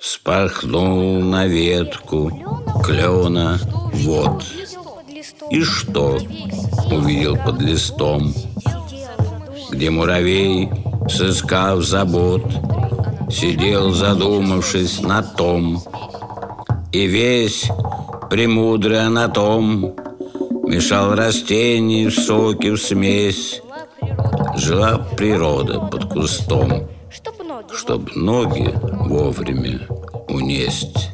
Спорхнул на ветку клена, вот. И что увидел под листом? Где муравей, сыскав забот, сидел, задумавшись на том. И весь премудрый анатом мешал растений в соки в смесь. Жила природа под кустом, чтоб ноги вовремя унесть.